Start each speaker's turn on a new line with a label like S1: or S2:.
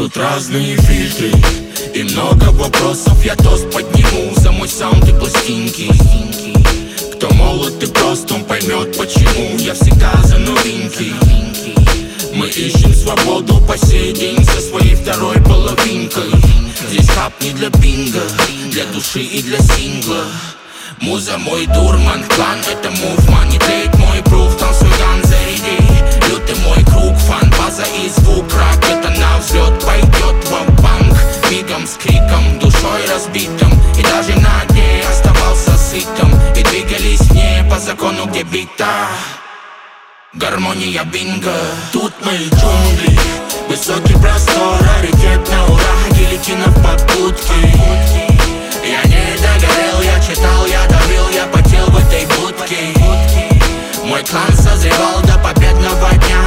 S1: Тут разные фильтры и много вопросов. Я тост подниму за мой саунд и пластинки. Кто молод и прост, он поймет почему я всегда за новинки. Мы ищем свободу по сей день со своей второй половинкой. Здесь хаб не для бинго, для души и для сингла. Муза мой дурман, клан это мув, мани тейк мой пруф, там свой ган заряди. Лютый мой круг, фан, база и звук, рак это на взлет пойдет в банк. Мигом с криком, душой разбитым, и даже на дне оставался сытым. И двигались в ней по закону, где бита гармония бинго. Тут мои джунгли, высокий простор, раритет на ура, гильотина в попутке. Я не догорел, я читал, я давил, я потел в этой будке. Мой клан созревал до победного дня.